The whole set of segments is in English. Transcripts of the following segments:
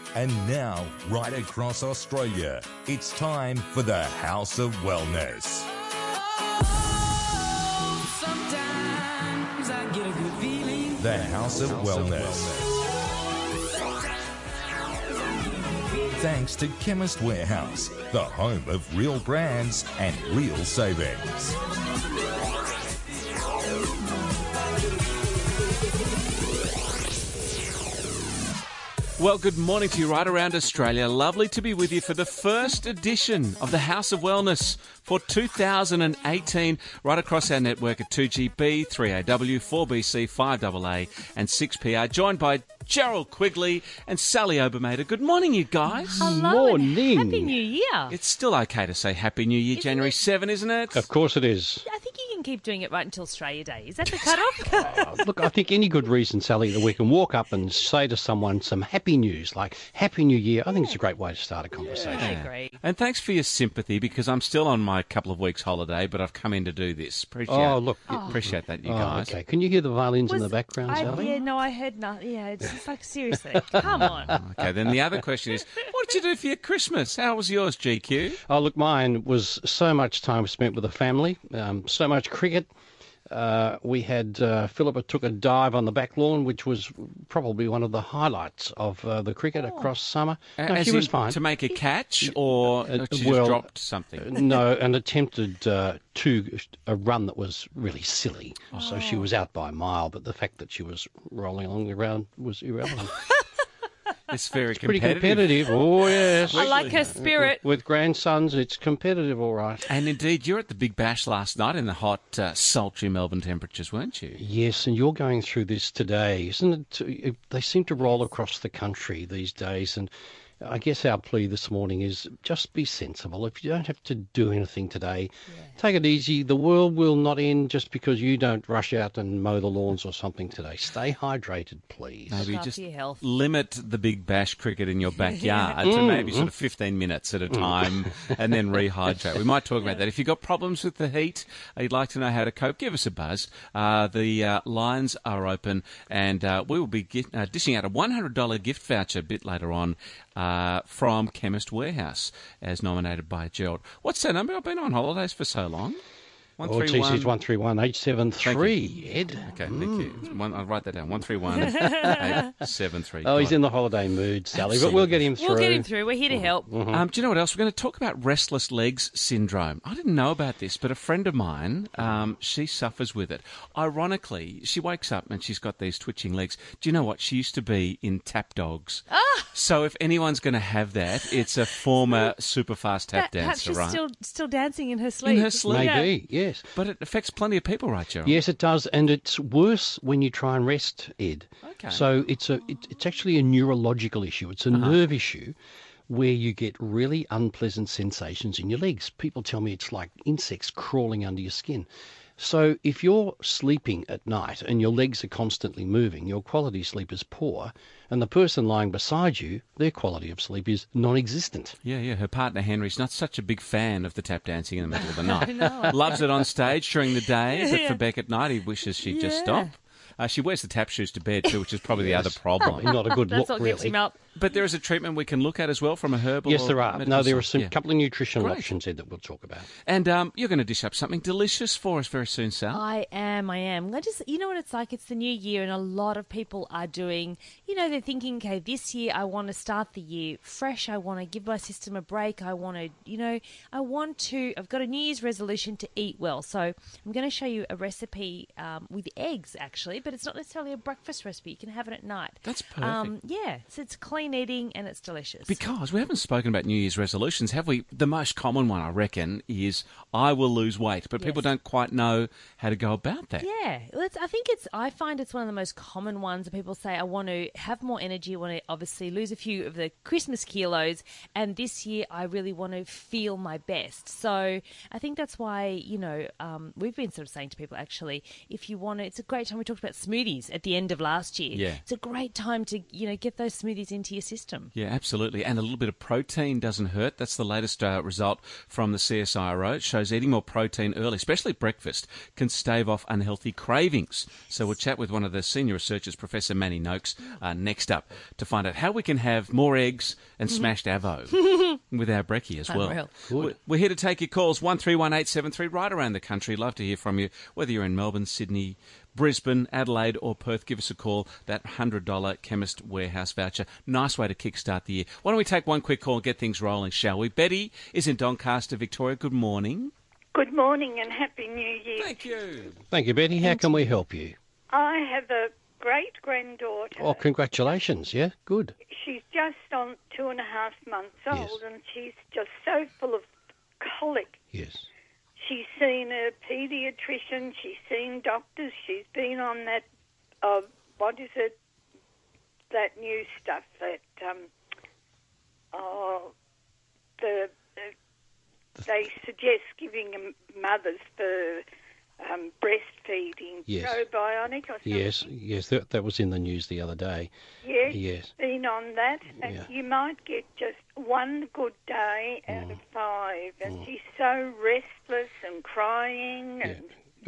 And now, right across Australia, it's time for the House of Wellness. Sometimes I get a good feeling. The House of Wellness. Thanks to Chemist Warehouse, the home of real brands and real savings. Well, good morning to you right around Australia. Lovely to be with you for the first edition of the House of Wellness for 2018, right across our network at 2GB, 3AW, 4BC, 5AA and 6PR, joined by Gerald Quigley and Sally Obermater. Good morning, you guys. Hello. Morning. Happy New Year. It's still okay to say Happy New Year, January 7, isn't it? Of course it is. I think you can keep doing it right until Australia Day. Is that the cutoff? Look, I think any good reason, Sally, that we can walk up and say to someone some happy news, like Happy New Year, I think it's a great way to start a conversation. I agree. And thanks for your sympathy, because I'm still on my couple of weeks holiday, but I've come in to do this. Appreciate that, you guys. Okay. Can you hear the violins in the background, Sally? Yeah, no, I heard nothing. Yeah, it's just like, seriously, come on. Okay, then the other question is, what did you do for your Christmas? How was yours, GQ? Oh, look, mine was so much time spent with the family, so much cricket. We had Philippa took a dive on the back lawn, which was probably one of the highlights of the cricket across summer. No, she was fine. To make a catch, or she just dropped something? No, and attempted a run that was really silly. So she was out by a mile, but the fact that she was rolling along the ground was irrelevant. It's very Pretty competitive. Oh, yes. I like her spirit. With grandsons, it's competitive, all right. And indeed, you're at the Big Bash last night in the hot, sultry Melbourne temperatures, weren't you? Yes, and you're going through this today, isn't it? They seem to roll across the country these days, and I guess our plea this morning is just be sensible. If you don't have to do anything today, take it easy. The world will not end just because you don't rush out and mow the lawns or something today. Stay hydrated, please. Maybe Look just after your health. limit the Big Bash cricket in your backyard to maybe sort of 15 minutes at a time and then rehydrate. We might talk about that. If you've got problems with the heat, you'd like to know how to cope, give us a buzz. The lines are open, and we will be dishing out a $100 gift voucher a bit later on from Chemist Warehouse, as nominated by Gerald. What's that number? I've been on holidays for so long. TC's 131873, Ed. Okay, thank you. I'll write that down. 131873. Oh, he's in the holiday mood, Sally, but we'll get him through. We'll get him through. We're here to help. Do you know what else? We're going to talk about restless legs syndrome. I didn't know about this, but a friend of mine, she suffers with it. Ironically, she wakes up and she's got these twitching legs. Do you know what? She used to be in tap dogs. So if anyone's going to have that, it's a former super fast tap dancer, Perhaps right? she's still dancing in her sleep. In her sleep. Maybe, yes. But it affects plenty of people, right, Gerald? Yes, it does, and it's worse when you try and rest, Ed. Okay. So it's actually a neurological issue. It's a nerve issue where you get really unpleasant sensations in your legs. People tell me it's like insects crawling under your skin. So if you're sleeping at night and your legs are constantly moving, your quality of sleep is poor, and the person lying beside you, their quality of sleep is non-existent. Yeah. Her partner Henry's not such a big fan of the tap dancing in the middle of the night. Loves it on stage during the day, but for Beck at night, he wishes she'd just stop. She wears the tap shoes to bed too, which is probably the other problem. Probably not a good That's look, what gets really. him up. But there is a treatment we can look at as well from a herbal. Yes, there are. medical No, there are side. some couple of nutritional Great. options, Ed, that we'll talk about. And you're going to dish up something delicious for us very soon, Sal. I am. You know what it's like? It's the new year, and a lot of people are doing, they're thinking, okay, this year I want to start the year fresh. I want to give my system a break. I've got a New Year's resolution to eat well. So I'm going to show you a recipe with eggs, actually, but it's not necessarily a breakfast recipe. You can have it at night. That's perfect. So it's clean eating and it's delicious. Because we haven't spoken about New Year's resolutions, have we? The most common one, I reckon, is I will lose weight, but people don't quite know how to go about that. Yeah, I find it's one of the most common ones that people say, I want to have more energy, I want to obviously lose a few of the Christmas kilos, and this year I really want to feel my best. So I think that's why, we've been sort of saying to people, actually, if you want to, it's a great time. We talked about smoothies at the end of last year. Yeah. It's a great time to, get those smoothies into your system. Yeah, absolutely. And a little bit of protein doesn't hurt. That's the latest result from the CSIRO. It shows eating more protein early, especially at breakfast, can stave off unhealthy cravings. So we'll chat with one of the senior researchers, Professor Manny Noakes, next up to find out how we can have more eggs and smashed avo with our brekkie as well. We're here to take your calls, 131873, right around the country. Love to hear from you, whether you're in Melbourne, Sydney, Brisbane, Adelaide or Perth. Give us a call. That $100 Chemist Warehouse voucher. Nice way to kickstart the year. Why don't we take one quick call and get things rolling, shall we? Betty is in Doncaster, Victoria. Good morning. Good morning and Happy New Year. Thank you. Thank you, Betty. How can we help you? I have a great-granddaughter. Oh, congratulations. Yeah, good. She's just on 2.5 months old, Yes. and she's just so full of colic. Yes. She's seen a paediatrician, she's seen doctors, she's been on that, what is it, that new stuff that, they suggest giving mothers for breastfeeding, Yes. probiotic or something. Yes, that was in the news the other day. Yes, Yes. been on that, and Yeah. you might get just one good day out of 5, and she's so restless and crying. And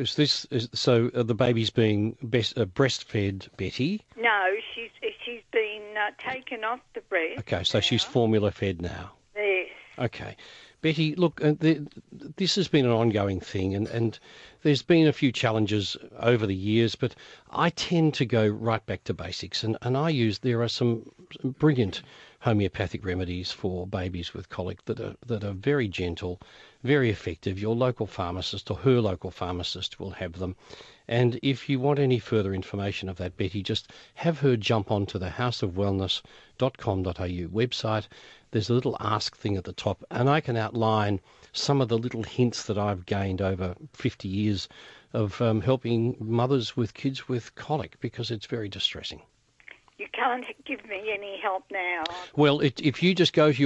So the baby's being breastfed, Betty? no, she's been taken off the breast. Okay, so she's formula fed now. Yes. Okay. Betty, look, this has been an ongoing thing, and there's been a few challenges over the years, but I tend to go right back to basics, and there are some brilliant homeopathic remedies for babies with colic that are very gentle, very effective. Your local pharmacist or her local pharmacist will have them. And if you want any further information of that, Betty, just have her jump onto the houseofwellness.com.au website. There's a little ask thing at the top, and I can outline some of the little hints that I've gained over 50 years of helping mothers with kids with colic, because it's very distressing. You can't give me any help now. Well, if you just have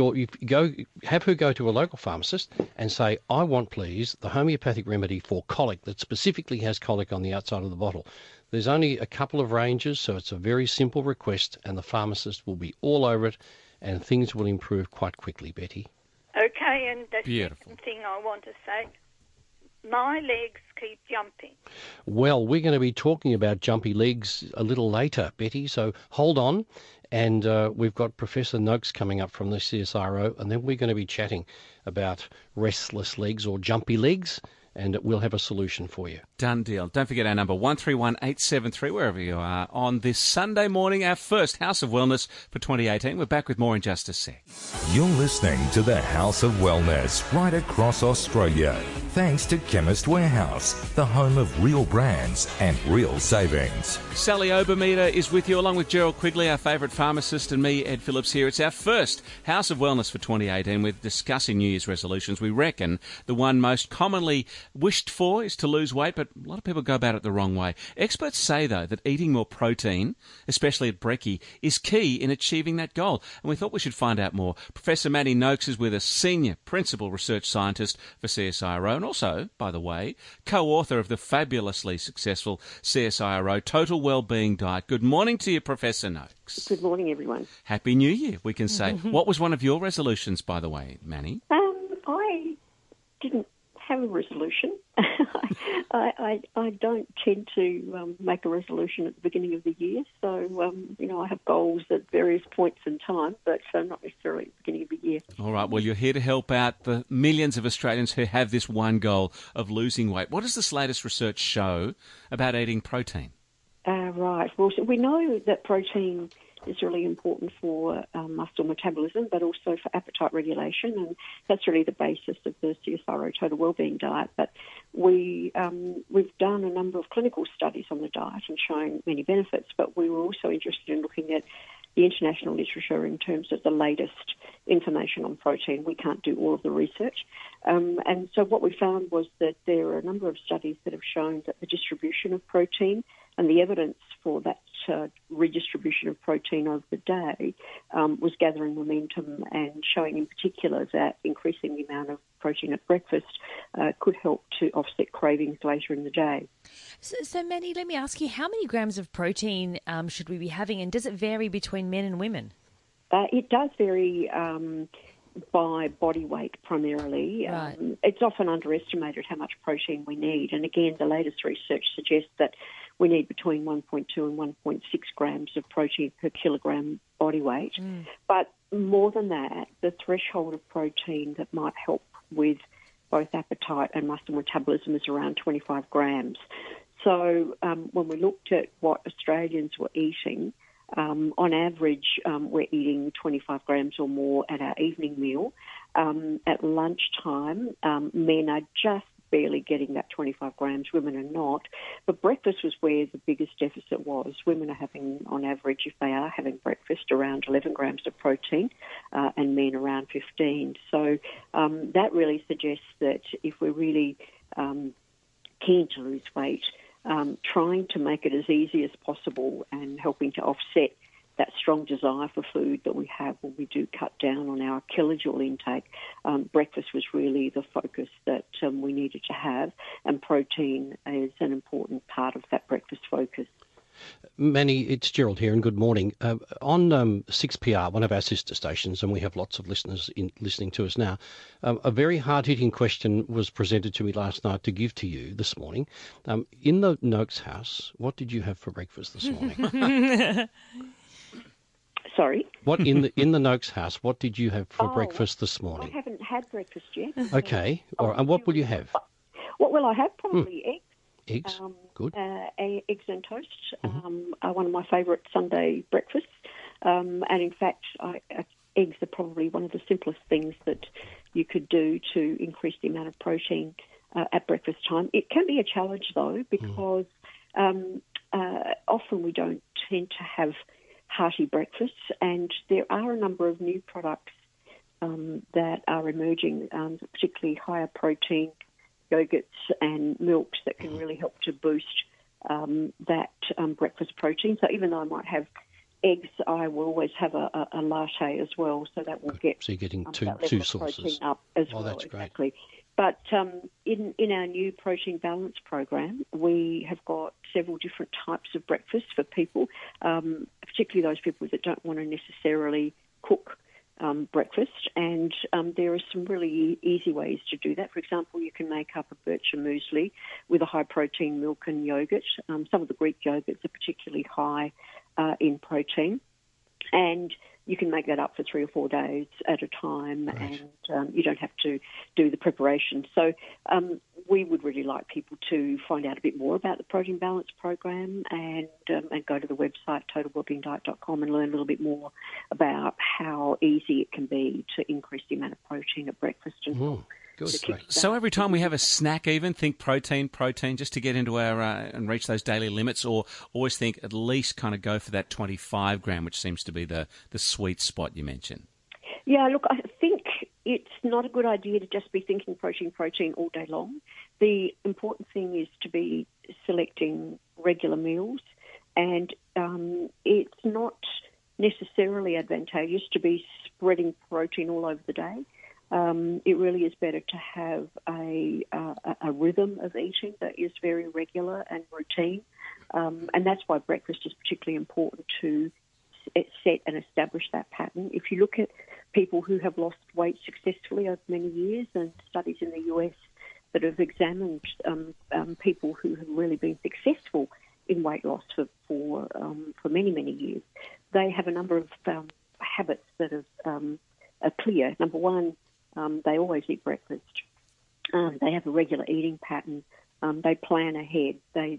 her go to a local pharmacist and say, I want, please, the homeopathic remedy for colic that specifically has colic on the outside of the bottle. There's only a couple of ranges, so it's a very simple request, and the pharmacist will be all over it, and things will improve quite quickly, Betty. Okay, and the Beautiful. second thing I want to say, my legs keep jumping. Well, we're going to be talking about jumpy legs a little later, Betty, so hold on. And we've got Professor Noakes coming up from the CSIRO, and then we're going to be chatting about restless legs or jumpy legs, and we'll have a solution for you. Done deal. Don't forget our number, 131873, wherever you are, on this Sunday morning, our first House of Wellness for 2018. We're back with more in just a sec. You're listening to the House of Wellness right across Australia. Thanks to Chemist Warehouse, the home of real brands and real savings. Sally Obermeter is with you, along with Gerald Quigley, our favourite pharmacist, and me, Ed Phillips, here. It's our first House of Wellness for 2018. We're discussing New Year's resolutions. We reckon the one most commonly wished for is to lose weight, but a lot of people go about it the wrong way. Experts say, though, that eating more protein, especially at brekkie, is key in achieving that goal. And we thought we should find out more. Professor Manny Noakes is with us, Senior Principal Research Scientist for CSIRO, and also, by the way, co-author of the fabulously successful CSIRO Total Wellbeing Diet. Good morning to you, Professor Noakes. Good morning, everyone. Happy New Year, we can say. What was one of your resolutions, by the way, Manny? I didn't have a resolution. I don't tend to make a resolution at the beginning of the year. So, I have goals at various points in time, but not necessarily at the beginning of the year. All right, well, you're here to help out the millions of Australians who have this one goal of losing weight. What does this latest research show about eating protein? Right. Well, so we know that protein is really important for muscle metabolism, but also for appetite regulation, and that's really the basis of the CSIRO Total Wellbeing Diet. But we've done a number of clinical studies on the diet and shown many benefits, but we were also interested in looking at the international literature in terms of the latest information on protein. We can't do all of the research. And so what we found was that there are a number of studies that have shown that the distribution of protein and the evidence for that redistribution of protein over the day was gathering momentum and showing in particular that increasing the amount of protein at breakfast could help to offset cravings later in the day. So Manny, let me ask you, how many grams of protein should we be having, and does it vary between men and women? It does vary by body weight primarily. Right. It's often underestimated how much protein we need. And again, the latest research suggests that we need between 1.2 and 1.6 grams of protein per kilogram body weight. But more than that, the threshold of protein that might help with both appetite and muscle metabolism is around 25 grams. So when we looked at what Australians were eating, on average, we're eating 25 grams or more at our evening meal. At lunchtime, men are just barely getting that 25 grams, women are not. But breakfast was where the biggest deficit was. Women are having, on average, if they are having breakfast, around 11 grams of protein, and men around 15. So that really suggests that if we're really keen to lose weight, trying to make it as easy as possible and helping to offset that strong desire for food that we have when we do cut down on our kilojoule intake. Breakfast was really the focus that we needed to have, and protein is an important part of that breakfast focus. Manny, it's Gerald here, and good morning. On 6PR, one of our sister stations, and we have lots of listeners listening to us now, a very hard-hitting question was presented to me last night to give to you this morning. In the Noakes house, what did you have for breakfast this morning? Sorry? What in the Noakes house, what did you have for breakfast this morning? I haven't had breakfast yet. Okay. And what will you have? What will I have? Probably eggs. Eggs? Good. Eggs and toast are one of my favourite Sunday breakfasts. And in fact, eggs are probably one of the simplest things that you could do to increase the amount of protein at breakfast time. It can be a challenge, though, because often we don't tend to have hearty breakfasts, and there are a number of new products that are emerging, particularly higher protein yogurts and milks that can really help to boost that breakfast protein. So even though I might have eggs, I will always have a latte as well, so that will get so you're getting two protein sources up as well. That's exactly. Great. But in our new protein balance program, we have got several different types of breakfast for people, particularly those people that don't want to necessarily cook breakfast. And there are some really easy ways to do that. For example, you can make up a bircher muesli with a high-protein milk and yogurt. Some of the Greek yogurts are particularly high in protein. And you can make that up for 3 or 4 days at a time, right. And you don't have to do the preparation. So we would really like people to find out a bit more about the Protein Balance program and go to the website totalwellbeingdiet.com and learn a little bit more about how easy it can be to increase the amount of protein at breakfast. And good. So every time we have a snack, even think protein, just to get into our and reach those daily limits, or always think at least kind of go for that 25 gram, which seems to be the sweet spot you mentioned. Yeah, look, I think it's not a good idea to just be thinking protein all day long. The important thing is to be selecting regular meals, and it's not necessarily advantageous to be spreading protein all over the day. It really is better to have a rhythm of eating that is very regular and routine, and that's why breakfast is particularly important to set and establish that pattern. If you look at people who have lost weight successfully over many years, and studies in the US that have examined people who have really been successful in weight loss for many years, they have a number of habits that are clear. Number one, they always eat breakfast. They have a regular eating pattern. They plan ahead. They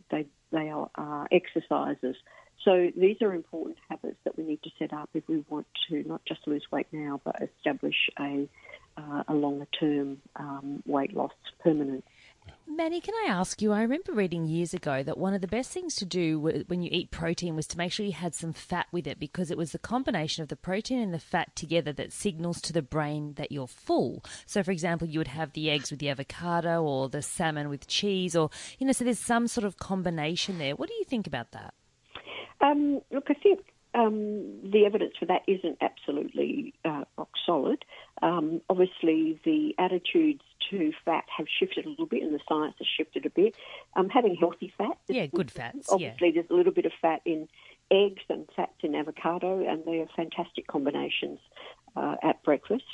are exercises. So these are important habits that we need to set up if we want to not just lose weight now, but establish a longer-term weight loss permanent. Manny, can I ask you, I remember reading years ago that one of the best things to do when you eat protein was to make sure you had some fat with it, because it was the combination of the protein and the fat together that signals to the brain that you're full. So, for example, you would have the eggs with the avocado or the salmon with cheese, or, so there's some sort of combination there. What do you think about that? Look, I think the evidence for that isn't absolutely rock solid. Obviously, the attitudes to fat have shifted a little bit, and the science has shifted a bit. Having healthy fat, good fats. Obviously, there's a little bit of fat in eggs and fats in avocado, and they are fantastic combinations at breakfast.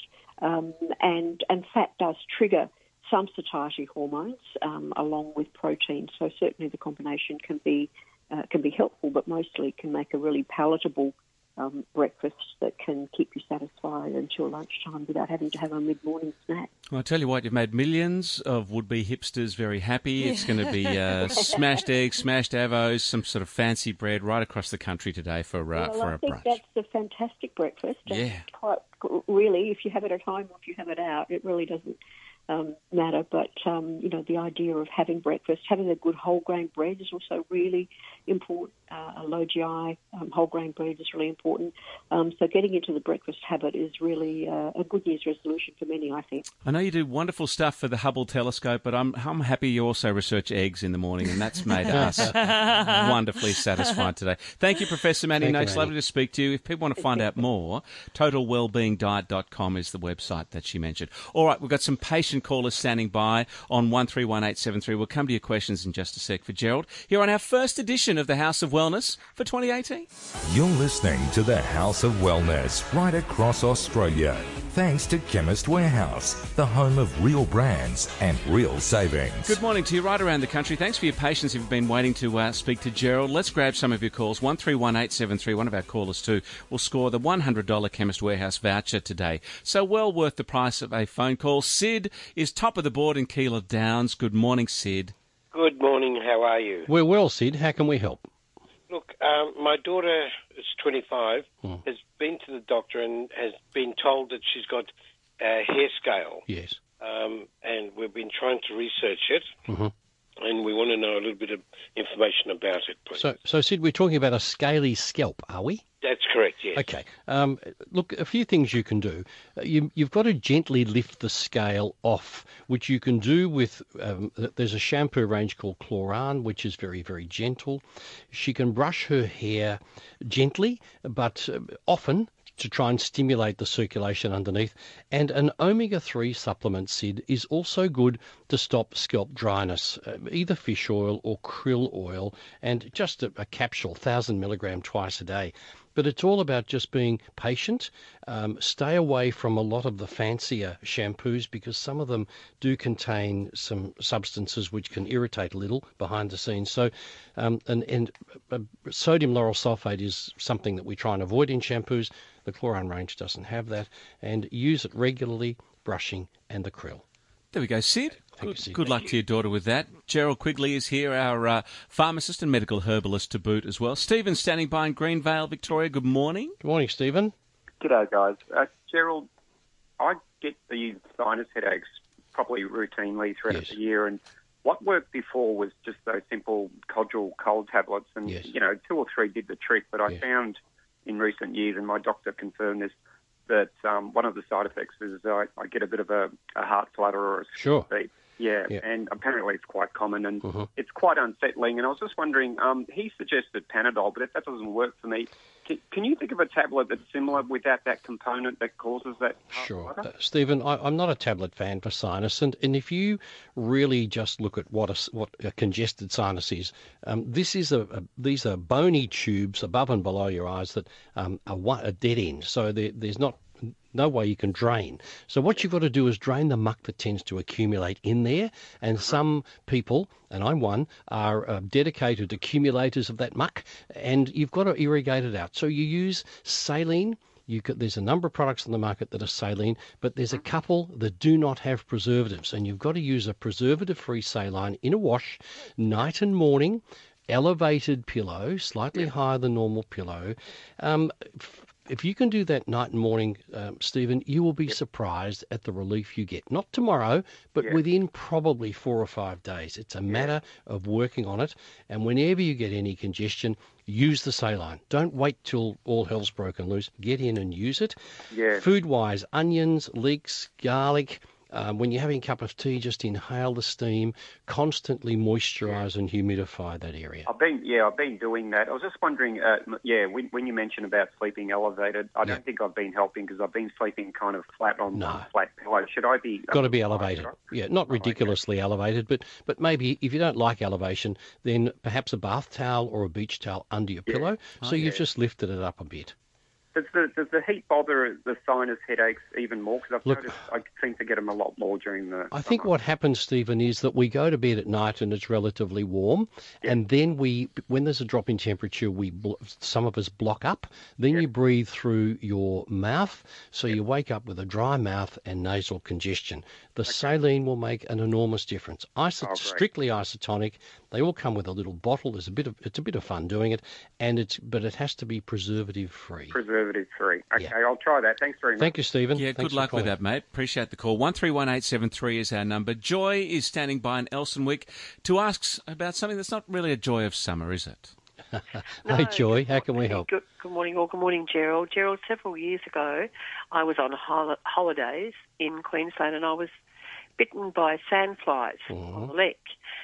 And fat does trigger some satiety hormones along with protein, so certainly the combination can be helpful, but mostly can make a really palatable breakfast that can keep you satisfied until lunchtime without having to have a mid-morning snack. Well, I tell you what, you've made millions of would-be hipsters very happy. It's going to be smashed eggs, smashed avos, some sort of fancy bread right across the country today for a I think brunch. that's a fantastic breakfast. Yeah. Quite, really, if you have it at home or if you have it out, it really doesn't matter. But, the idea of having breakfast, having a good whole grain bread is also really important. A low GI whole grain bread is really important. So getting into the breakfast habit is really a good year's resolution for many, I think. I know you do wonderful stuff for the Hubble telescope, but I'm happy you also research eggs in the morning, and that's made us wonderfully satisfied today. Thank you, Professor Mandy Noakes. Lovely to speak to you. If people want to find out more, totalwellbeingdiet.com is the website that she mentioned. All right, we've got some patient callers standing by on 131873. We'll come to your questions in just a sec. For Gerald, here on our first edition of the House of Wellness for 2018. You're listening to the House of Wellness right across Australia. Thanks to Chemist Warehouse, the home of real brands and real savings. Good morning to you right around the country. Thanks for your patience if you've been waiting to speak to Gerald. Let's grab some of your calls. 131873, one of our callers too, will score the $100 Chemist Warehouse voucher today. So well worth the price of a phone call. Sid is top of the board in Keilor Downs. Good morning, Sid. Good morning. How are you? We're well, Sid. How can we help? Look, my daughter is 25, has been to the doctor and has been told that she's got a hair scale. Yes. And we've been trying to research it, and we want to know a little bit of information about it, please. So Sid, we're talking about a scaly scalp, are we? That's correct, yes. Okay. Look, a few things you can do. You've got to gently lift the scale off, which you can do with, there's a shampoo range called Chloran, which is very, very gentle. She can brush her hair gently, but often, to try and stimulate the circulation underneath. And an omega-3 supplement, Sid, is also good to stop scalp dryness, either fish oil or krill oil, and just a capsule, 1,000 milligram twice a day. But it's all about just being patient. Stay away from a lot of the fancier shampoos because some of them do contain some substances which can irritate a little behind the scenes. So, sodium lauryl sulfate is something that we try and avoid in shampoos. The Chloran range doesn't have that. And use it regularly, brushing and the krill. There we go, Sid. Good luck to your daughter with that. Gerald Quigley is here, our pharmacist and medical herbalist to boot as well. Stephen standing by in Greenvale, Victoria. Good morning. Good morning, Stephen. G'day, guys. Gerald, I get these sinus headaches probably routinely throughout the year, and what worked before was just those simple Codral cold tablets, and 2 or 3 did the trick, but I found in recent years, and my doctor confirmed this, that one of the side effects is I get a bit of a heart flutter or a beat. Yeah, and apparently it's quite common, and it's quite unsettling. And I was just wondering, he suggested Panadol, but if that doesn't work for me, can you think of a tablet that's similar without that component that causes that? Sure. Stephen, I'm not a tablet fan for sinus, and if you really just look at what a congested sinus is, these are bony tubes above and below your eyes that are a dead end, so there's no way you can drain. So what you've got to do is drain the muck that tends to accumulate in there. And some people, and I'm one, are dedicated accumulators of that muck, and you've got to irrigate it out. So you use saline. There's a number of products on the market that are saline, but there's a couple that do not have preservatives, and you've got to use a preservative-free saline in a wash night and morning, elevated pillow, slightly higher than normal pillow. If you can do that night and morning, Stephen, you will be surprised at the relief you get. Not tomorrow, but within probably 4 or 5 days. It's a matter of working on it. And whenever you get any congestion, use the saline. Don't wait till all hell's broken loose. Get in and use it. Yeah. Food-wise, onions, leeks, garlic, When you're having a cup of tea, just inhale the steam, constantly moisturise and humidify that area. I've been doing that. I was just wondering, when you mentioned about sleeping elevated, I don't think I've been helping because I've been sleeping kind of flat on flat pillow. Should I be? Got to be elevated. Yeah, not ridiculously elevated, but maybe if you don't like elevation, then perhaps a bath towel or a beach towel under your pillow, so you've just lifted it up a bit. Does the heat bother the sinus headaches even more? Because I've noticed I seem to get them a lot more during the I think what happens, Stephen, is that we go to bed at night and it's relatively warm, and then when there's a drop in temperature, some of us block up. Then you breathe through your mouth, so you wake up with a dry mouth and nasal congestion. The saline will make an enormous difference. Strictly isotonic. They all come with a little bottle. It's a bit of fun doing it, but it has to be preservative free. Preservative free. Okay, I'll try that. Thanks very much. Thank you, Stephen. Yeah, good luck with that, mate. Appreciate the call. 131873 is our number. Joy is standing by in Elsternwick to ask about something that's not really a joy of summer, is it? Hey, Joy, how can we help? Good morning, all. Good morning, Gerald. Gerald, several years ago, I was on holidays in Queensland and I was bitten by sandflies on the leg.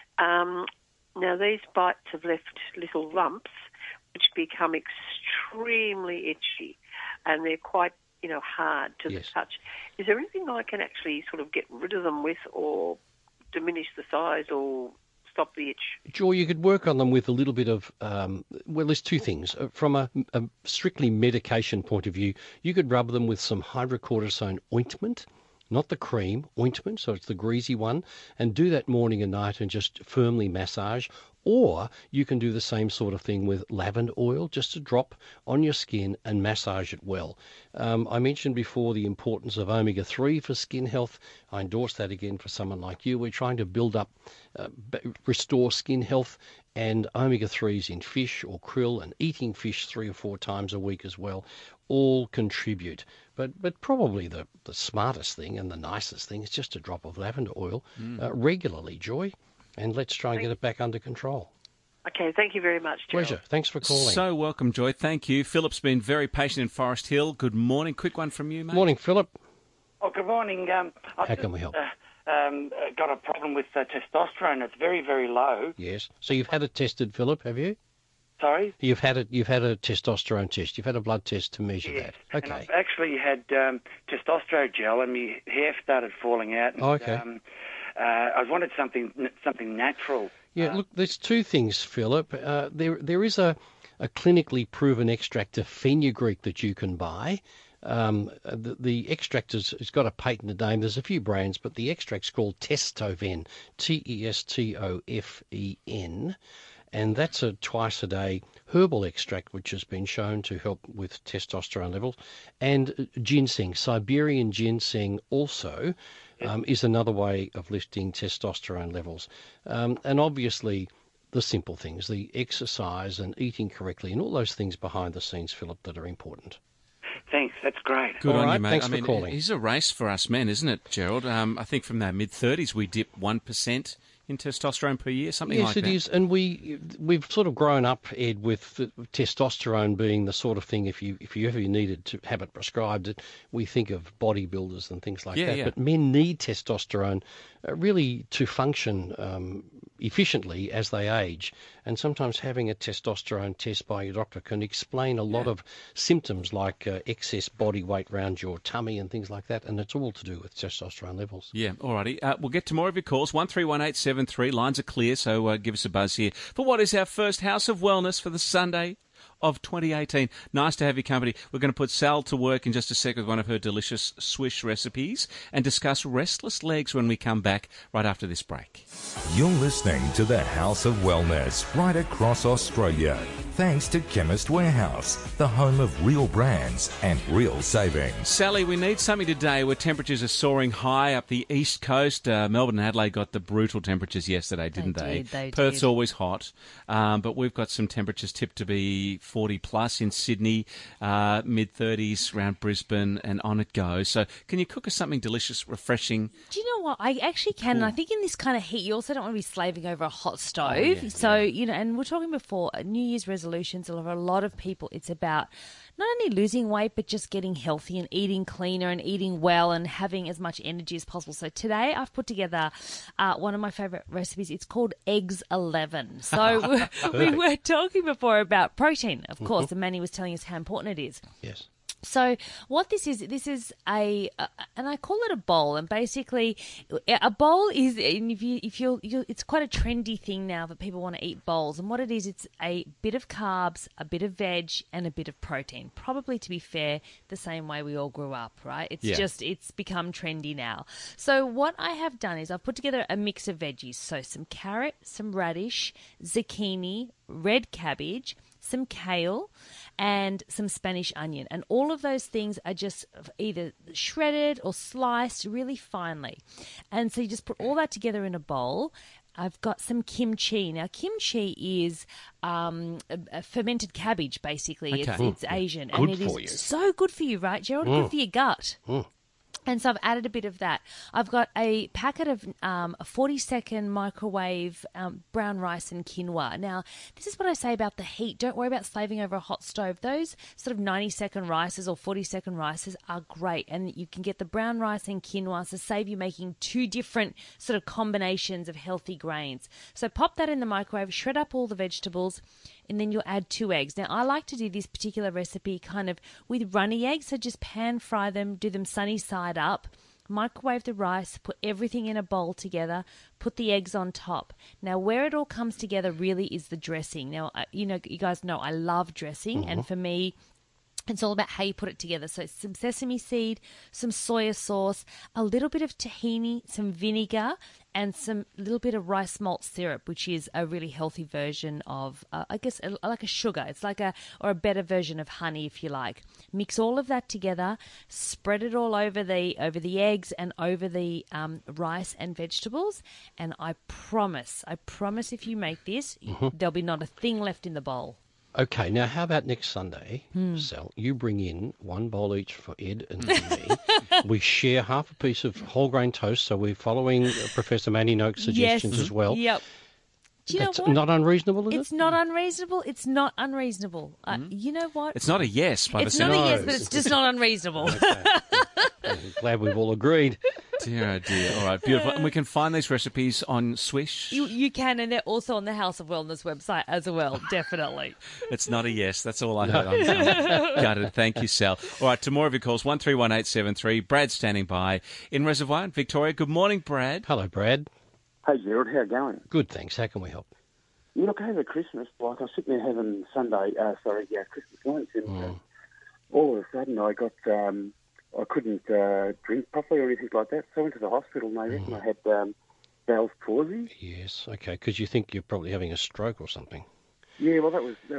Now, these bites have left little lumps which become extremely itchy, and they're quite, hard to the touch. Is there anything I can actually sort of get rid of them with, or diminish the size, or stop the itch? Joy, you could work on them with a little bit of, there's two things. From a strictly medication point of view, you could rub them with some hydrocortisone ointment, not the cream, ointment, so it's the greasy one, and do that morning and night and just firmly massage. Or you can do the same sort of thing with lavender oil, just a drop on your skin and massage it well. I mentioned before the importance of omega-3 for skin health. I endorse that again for someone like you. We're trying to build up, restore skin health, and omega-3s in fish or krill, and eating fish 3 or 4 times a week as well, all contribute. But probably the smartest thing and the nicest thing is just a drop of lavender oil regularly, Joy. And let's try and get it back under control. Okay, thank you very much, Gerald. Pleasure. Thanks for calling. So welcome, Joy. Thank you. Philip's been very patient in Forest Hill. Good morning. Quick one from you, mate. Morning, Philip. Oh, good morning. How can we help? Got a problem with testosterone. It's very, very low. Yes. So you've had it tested, Philip, have you? Sorry? You've had a testosterone test. You've had a blood test to measure that. Okay. And I've actually had testosterone gel, and my hair started falling out. And, I wanted something natural. Yeah, look, there's two things, Philip. There is a clinically proven extract of fenugreek that you can buy. The extract has got a patented name. There's a few brands, but the extract's called Testofen, Testofen. And that's a twice-a-day herbal extract which has been shown to help with testosterone levels. And ginseng, Siberian ginseng also, is another way of lifting testosterone levels. And obviously the simple things, the exercise and eating correctly and all those things behind the scenes, Philip, that are important. Thanks, that's great. Good on you, mate. Thanks for calling. It's a race for us men, isn't it, Gerald? I think from our mid-30s we dip 1% in testosterone per year, something like that. Yes, it is. And we've sort of grown up, Ed, with testosterone being the sort of thing, if you ever needed to have it prescribed, we think of bodybuilders and things like that. Yeah. But men need testosterone really to function efficiently as they age. And sometimes having a testosterone test by your doctor can explain a lot of symptoms like excess body weight around your tummy and things like that. And it's all to do with testosterone levels. Yeah, all righty. We'll get to more of your calls. 131873. Lines are clear, so give us a buzz here for what is our first House of Wellness for the Sunday of 2018. Nice to have your company. We're going to put Sal to work in just a sec with one of her delicious Swish recipes and discuss restless legs when we come back right after this break. You're listening to the House of Wellness right across Australia. Thanks to Chemist Warehouse, the home of real brands and real savings. Sally, we need something today where temperatures are soaring high up the east coast. Melbourne and Adelaide got the brutal temperatures yesterday, didn't they? Perth's always hot, but we've got some temperatures tipped to be 40 plus in Sydney, mid-30s around Brisbane, and on it goes. So can you cook us something delicious, refreshing? Do you know what? I actually can. And I think in this kind of heat, you also don't want to be slaving over a hot stove. Oh, yeah, so, and we're talking before, New Year's resolution resolutions. For a lot of people, it's about not only losing weight, but just getting healthy and eating cleaner and eating well and having as much energy as possible. So today I've put together one of my favourite recipes. It's called Eggs 11. So we were talking before about protein, of course, and Manny was telling us how important it is. Yes. So what this is and I call it a bowl, and basically a bowl is, and it's quite a trendy thing now that people want to eat bowls, and what it is, it's a bit of carbs, a bit of veg, and a bit of protein. Probably, to be fair, the same way we all grew up, right? It's become trendy now. So what I have done is I've put together a mix of veggies, so some carrot, some radish, zucchini, red cabbage, some kale, and some Spanish onion. And all of those things are just either shredded or sliced really finely. And so you just put all that together in a bowl. I've got some kimchi. Now, kimchi is a fermented cabbage, basically. Okay. It's Asian. Good and it for is you. so good for you, right, Gerald? Good for your gut. And so I've added a bit of that. I've got a packet of 40-second microwave brown rice and quinoa. Now, this is what I say about the heat. Don't worry about slaving over a hot stove. Those sort of 90-second rices or 40-second rices are great. And you can get the brown rice and quinoa to save you making two different sort of combinations of healthy grains. So pop that in the microwave, shred up all the vegetables, and then you'll add 2 eggs. Now, I like to do this particular recipe kind of with runny eggs, so just pan fry them, do them sunny side up, microwave the rice, put everything in a bowl together, put the eggs on top. Now, where it all comes together really is the dressing. Now, you guys know I love dressing, and for me, it's all about how you put it together. So some sesame seed, some soya sauce, a little bit of tahini, some vinegar, and some little bit of rice malt syrup, which is a really healthy version of, I guess, like a sugar. It's like a better version of honey, if you like. Mix all of that together, spread it all over the eggs and over the rice and vegetables, and I promise if you make this, there'll be not a thing left in the bowl. Okay, now how about next Sunday, Sal? You bring in 1 bowl each for Ed and me. We share half a piece of whole grain toast, so we're following Professor Manny Noakes' suggestions as well. Yep. Do you know what? Not unreasonable, is it? It's not unreasonable. It's not unreasonable. You know what? It's not a yes by the It's sound. not a yes, but it's just not unreasonable. Okay. I'm glad we've all agreed. Dear, oh dear. All right, beautiful. And we can find these recipes on Swish. You can, and they're also on the House of Wellness website as well, definitely. It's not a yes. That's all I heard. I'm gutted. Thank you, Sal. All right, to more of your calls, 131873. Brad standing by in Reservoir in Victoria. Good morning, Brad. Hello, Brad. Hey, Gerald, how you going? Good, thanks. How can we help? You look, over Christmas, like I was sitting there having Christmas lunch, and all of a sudden I got, I couldn't drink properly or anything like that, so I went to the hospital and they reckon I had Bell's palsy. Yes, okay, because you think you're probably having a stroke or something. Yeah, well, that was the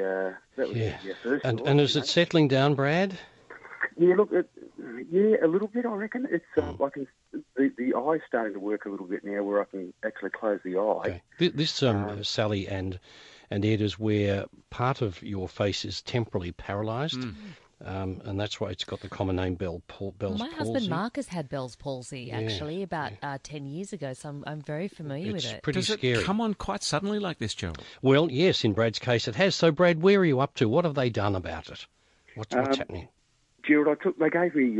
first. And is it settling down, Brad? Yeah, look, a little bit, I reckon. It's the eye's starting to work a little bit now, where I can actually close the eye. Okay. This Sally and Ed, is where part of your face is temporarily paralysed. And that's why it's got the common name Bell's palsy. My husband Marcus had Bell's palsy, actually, about 10 years ago, so I'm very familiar with it. It's pretty scary. Does it come on quite suddenly like this, Gerald? Well, yes, in Brad's case it has. So, Brad, where are you up to? What have they done about it? What's happening? Gerald, they gave me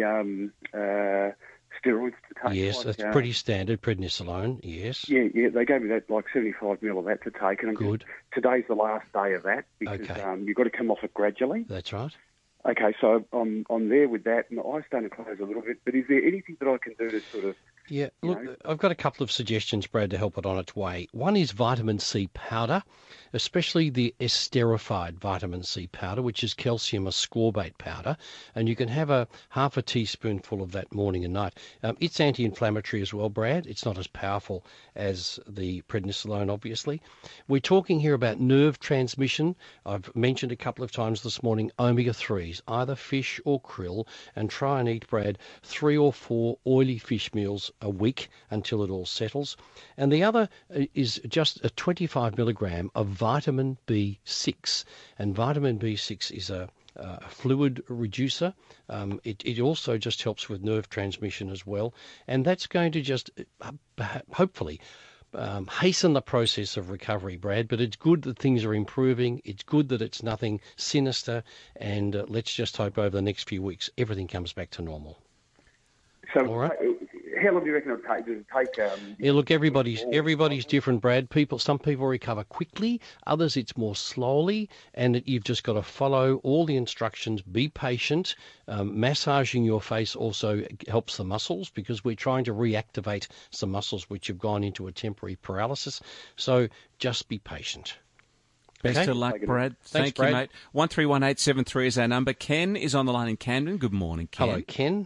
steroids to take. Yes, that's pretty standard, prednisolone, yes. Yeah, they gave me that, like 75 mil of that to take. And good. Today's the last day of that, because you've got to come off it gradually. That's right. Okay, so I'm there with that, and the eye's starting to close a little bit. But is there anything that I can do to sort of... Yeah, look, I've got a couple of suggestions, Brad, to help it on its way. One is vitamin C powder, especially the esterified vitamin C powder, which is calcium ascorbate powder, and you can have half a teaspoonful of that morning and night. It's anti-inflammatory as well, Brad. It's not as powerful as the prednisolone, obviously. We're talking here about nerve transmission. I've mentioned a couple of times this morning omega-3s, either fish or krill, and try and eat, Brad, 3 or 4 oily fish meals a week until it all settles. And the other is just a 25 milligram of vitamin B6. And vitamin B6 is a fluid reducer. It also just helps with nerve transmission as well. And that's going to just hopefully hasten the process of recovery, Brad, but it's good that things are improving. It's good that it's nothing sinister, and let's just hope over the next few weeks everything comes back to normal. So, all right. How long do you reckon it'll take? Does it take? Yeah, look, everybody's different, Brad. Some people recover quickly, others it's more slowly, and you've just got to follow all the instructions. Be patient. Massaging your face also helps the muscles because we're trying to reactivate some muscles which have gone into a temporary paralysis. So just be patient. Best of luck, Brad. Thank you, mate. 131873 is our number. Ken is on the line in Camden. Good morning, Ken. Hello, Ken.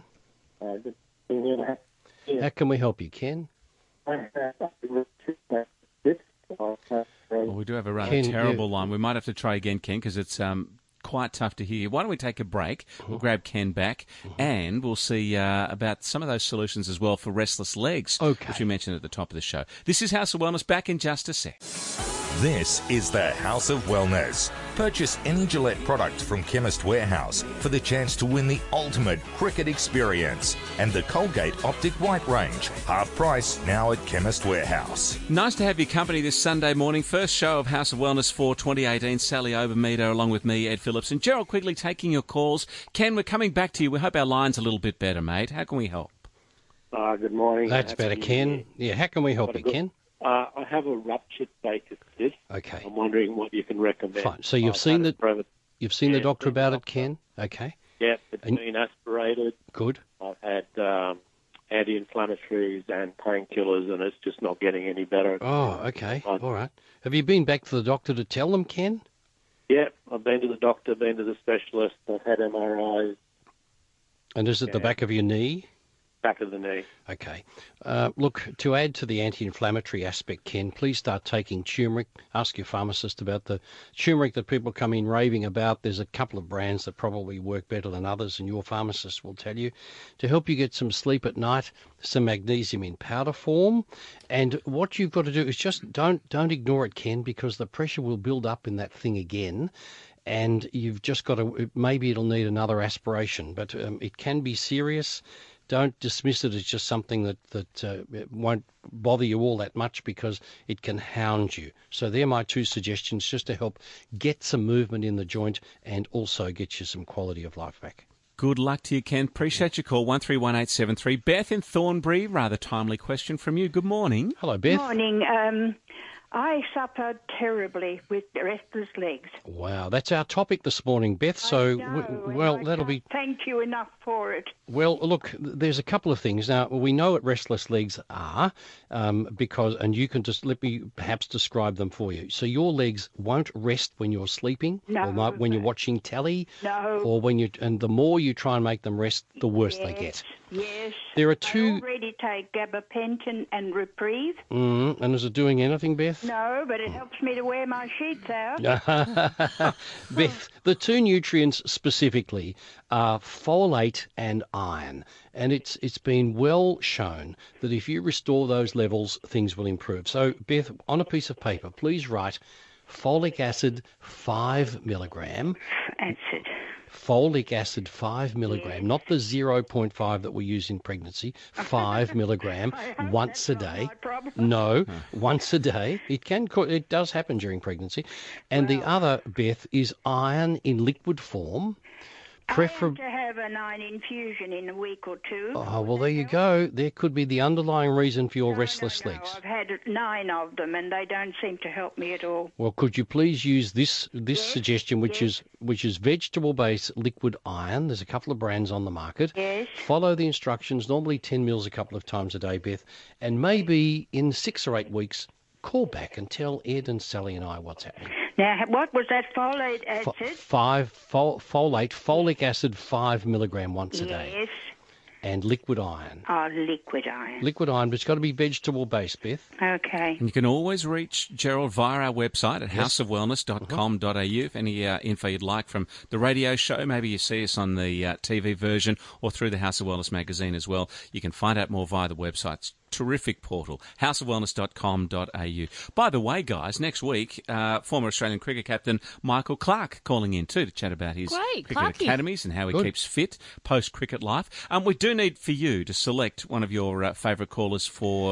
How can we help you, Ken? Well, we do have a rather terrible line. We might have to try again, Ken, because it's quite tough to hear. Why don't we take a break? We'll grab Ken back, and we'll see about some of those solutions as well for restless legs, which we mentioned at the top of the show. This is House of Wellness. Back in just a sec. This is the House of Wellness. Purchase any Gillette product from Chemist Warehouse for the chance to win the ultimate cricket experience. And the Colgate Optic White range, half price now at Chemist Warehouse. Nice to have your company this Sunday morning. First show of House of Wellness for 2018. Sally Obermeader along with me, Ed Phillips, and Gerald Quigley taking your calls. Ken, we're coming back to you. We hope our line's a little bit better, mate. How can we help? Good morning. That's better, Ken. Yeah, how can we help you, Ken? I have a ruptured Baker's cyst. Okay. I'm wondering what you can recommend. Fine. So you've seen the doctor about it, Ken? Okay. Yeah, it's been aspirated. Good. I've had anti-inflammatories and painkillers, and it's just not getting any better. Oh, okay. All right. Have you been back to the doctor to tell them, Ken? Yeah, I've been to the doctor, been to the specialist. I've had MRIs. And is it the back of your knee? Back of the knee. Okay. Look, to add to the anti-inflammatory aspect, Ken, please start taking turmeric. Ask your pharmacist about the turmeric that people come in raving about. There's a couple of brands that probably work better than others, and your pharmacist will tell you. To help you get some sleep at night, some magnesium in powder form. And what you've got to do is just don't ignore it, Ken, because the pressure will build up in that thing again. And you've just got to, maybe it'll need another aspiration, but it can be serious. Don't dismiss it as just something that won't bother you all that much because it can hound you. So they're my two suggestions just to help get some movement in the joint and also get you some quality of life back. Good luck to you, Ken. Appreciate your call, 131873. Beth in Thornbury, rather timely question from you. Good morning. Hello, Beth. Morning. I suffered terribly with restless legs. Wow, that's our topic this morning, Beth. So, that'll be... Thank you enough for it. Well, look, there's a couple of things. Now, we know what restless legs are, and you can just let me perhaps describe them for you. So your legs won't rest when you're sleeping, or when you're watching telly, or and the more you try and make them rest, the worse they get. Yes. There are two... I already take gabapentin and Reprieve. And is it doing anything, Beth? No, but it helps me to wear my sheets out. Beth, the two nutrients specifically are folate and iron. And it's been well shown that if you restore those levels, things will improve. So, Beth, on a piece of paper, please write folic acid 5 milligram. Folic acid 5 milligram, not the 0.5 that we use in pregnancy, 5 milligram once a day. No, once a day. It does happen during pregnancy. And the other, Beth, is iron in liquid form. I have to have an iron infusion in a week or two. Oh, well, there you go. There could be the underlying reason for your restless legs. I've had 9 of them, and they don't seem to help me at all. Well, could you please use this suggestion, which is vegetable-based liquid iron? There's a couple of brands on the market. Yes. Follow the instructions, normally 10 mils a couple of times a day, Beth, and maybe in 6 or 8 weeks, call back and tell Ed and Sally and I what's happening. Now, what was that folate acid? Folic acid 5 milligram once a day. Yes. And liquid iron. Oh, liquid iron. Liquid iron, but it's got to be vegetable-based, Beth. Okay. And you can always reach Gerald via our website at houseofwellness.com.au. If any info you'd like from the radio show, maybe you see us on the TV version or through the House of Wellness magazine as well, you can find out more via the website. Terrific portal, houseofwellness.com.au. By the way, guys, next week, former Australian cricket captain Michael Clarke calling in too to chat about his cricket academies and how he keeps fit post-cricket life. We do need for you to select one of your favourite callers for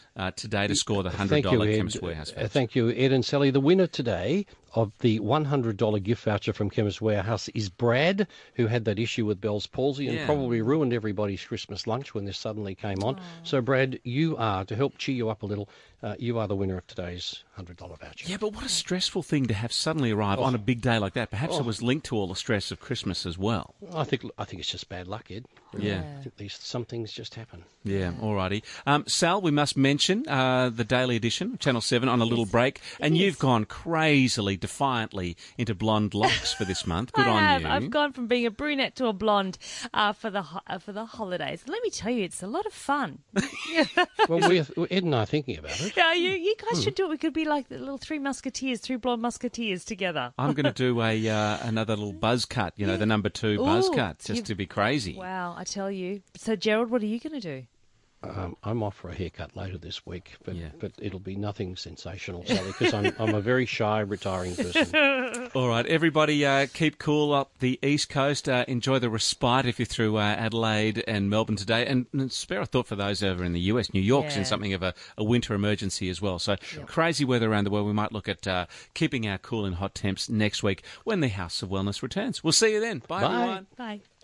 today to score the $100 Chemist Warehouse voucher. Thank you, Ed and Sally. The winner today of the $100 gift voucher from Chemist Warehouse is Brad, who had that issue with Bell's palsy and probably ruined everybody's Christmas lunch when this suddenly came on. So, Brad, you are, to help cheer you up a little, you are the winner of today's $100 voucher. Yeah, but what a stressful thing to have suddenly arrive on a big day like that. Perhaps it was linked to all the stress of Christmas as well. I think it's just bad luck, Ed. Yeah. At least some things just happen. Yeah, all righty. Sal, we must mention the Daily Edition, Channel 7, on a little break. And you've gone crazily, defiantly into blonde locks for this month. Good on you. I've gone from being a brunette to a blonde for the holidays. Let me tell you, it's a lot of fun. Well, Ed and I are thinking about it. Yeah, you guys should do it. We could be like the little three blonde musketeers together. I'm going to do another little buzz cut, the number 2 buzz cut, just to be crazy. Wow, I tell you. So, Gerald, what are you going to do? I'm off for a haircut later this week, but it'll be nothing sensational, Sally, because I'm a very shy, retiring person. All right, everybody, keep cool up the East Coast. Enjoy the respite if you're through Adelaide and Melbourne today. And spare a thought for those over in the US. New York's in something of a winter emergency as well. So crazy weather around the world. We might look at keeping our cool in hot temps next week when the House of Wellness returns. We'll see you then. Bye. Everyone. Bye.